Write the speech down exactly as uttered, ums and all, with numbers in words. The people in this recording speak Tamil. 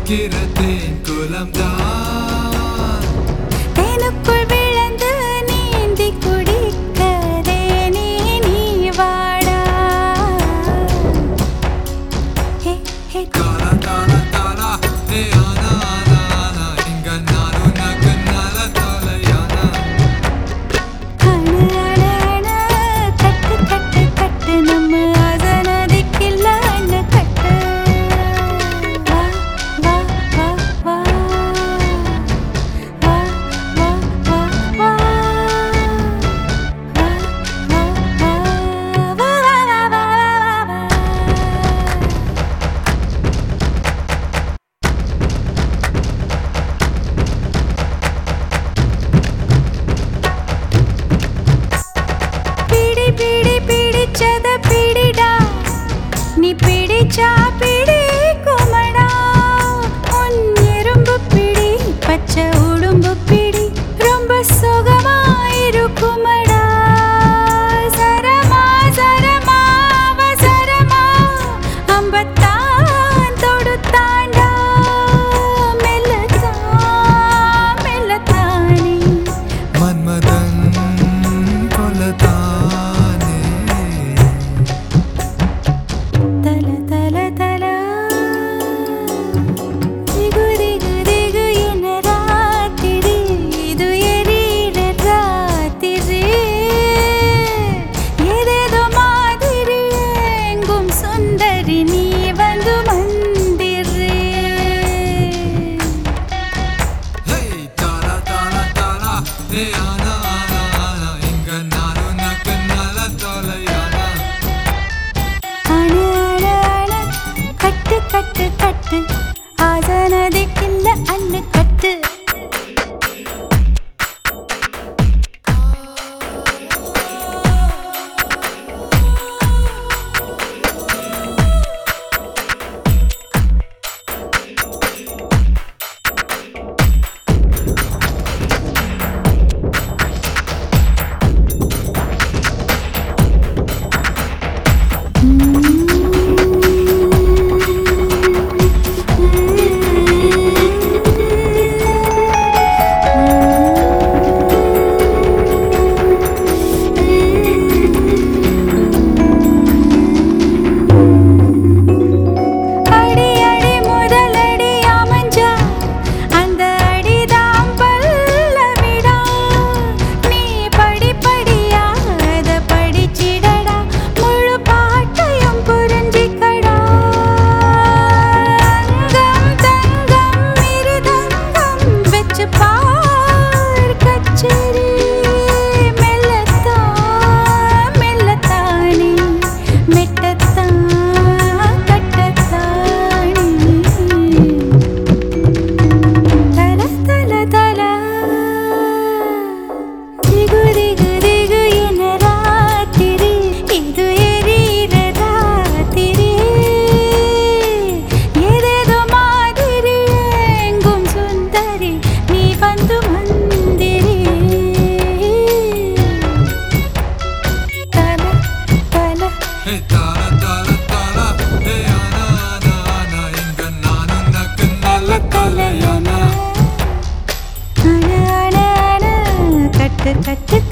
சிரிக்கிறதேன் குலம்தான் தேனுக்குள் விழுந்து நீந்தி குடிக்கதே நீ நீ வாடா ஹே ஹே தாரா தாரா தாரா ஹே ஆனா ஆனா ஆனா இங்க நான் உனக்கு நல்ல தொலையானா அணு அணு அணு கட்டு கட்டு கட்டு நம்ம ஆசனதிக்கில்ல அண்ண கட்டு வா வா வா வா வா வா வா வா வா வா வா வா பிடி பிடி பிடிச்சத பிடிடா நீ பிடிச்சா பிடி குமடா உன் எறும்பு பிடி பச்சை உடும்பு பிடி ரொம்ப சுகமாயிருக்குமடா சரமா சரமா அவசரமா அம்பத்தான் தொடுத்தாண்டா மெல்லத்தான் மெல்லத்தானே மன்மதன் கொல்லத்தானே தல தல தல திகு திகு திகு என ராத்திரி இது எரியிற ராத்திரி ஏதேதோ மாதிரி எங்கும் சுந்தரி நீ வந்து மந்திரி ஹே தாரா தாரா தாரா ஹே ஆனா ஆனா ஆனா இங்க நான் உனக்கு நல்ல தொலையானா அணு அணு அணு கட்டு கட்டு கட்டு ஆசனதிக்கில்ல அண்ணு கட்டு அடி அடி முதலடி அமைஞ்சா அந்த அடிதான் பல்லவிடா நீ படி படியா அத படிச்சிடடா முழு பாட்டையும் புரிஞ்சிக்கடா அங்கம் தங்கம் மிருதங்கம் வெச்சு பார் கச்சேரி மெல்லத்தான் மெல்லத்தானே மெட்டத்தான் கட்டத்தானே தல தல தல திகு திகு திகு என ராத்திரி இது எரியிற ராத்திரி ஏதேதோ மாதிரி எங்கும் சுந்தரி நீ வந்து மந்திரி தல தல ஹே தாரா தாரா தாரா ஹே ஆனா ஆனா ஆனா இங்க நான் உனக்கு நல்ல தொலையானா அணு அணு அணு கட்டு கட்டு